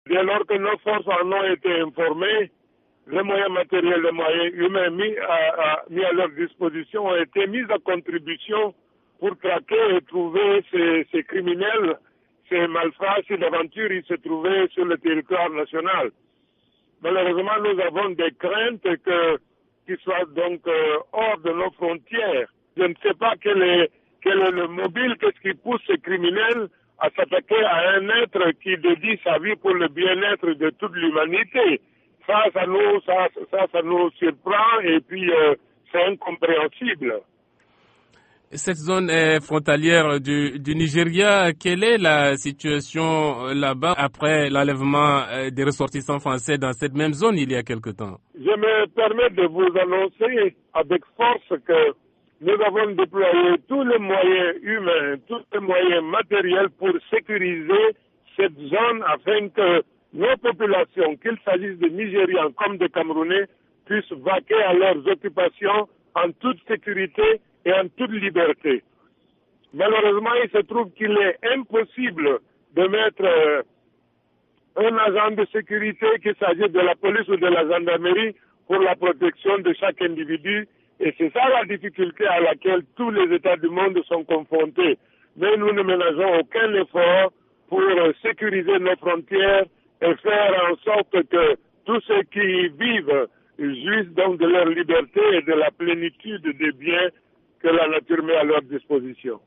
Dès lors que nos forces en ont été informées, les moyens matériels, les moyens humains mis à leur disposition ont été mis à contribution pour traquer et trouver ces criminels, ces malfrats, ces aventures, ils se trouvaient sur le territoire national. Malheureusement, nous avons des craintes qu'ils soient donc hors de nos frontières. Je ne sais pas quel est le mobile, qu'est-ce qui pousse ces criminels à s'attaquer à un être qui dédie sa vie pour le bien-être de toute l'humanité. Ça nous surprend et puis c'est incompréhensible. Cette zone est frontalière du Nigeria. Quelle est la situation là-bas après l'enlèvement des ressortissants français dans cette même zone il y a quelque temps? Je me permets de vous annoncer avec force que nous avons déployé tous les moyens humains, tous les moyens matériels pour sécuriser cette zone afin que nos populations, qu'il s'agisse de Nigérians comme de Camerounais, puissent vaquer à leurs occupations en toute sécurité et en toute liberté. Malheureusement, il se trouve qu'il est impossible de mettre un agent de sécurité, qu'il s'agisse de la police ou de la gendarmerie, pour la protection de chaque individu. Et c'est ça la difficulté à laquelle tous les États du monde sont confrontés. Mais nous ne ménageons aucun effort pour sécuriser nos frontières et faire en sorte que tous ceux qui vivent jouissent donc de leur liberté et de la plénitude des biens que la nature met à leur disposition.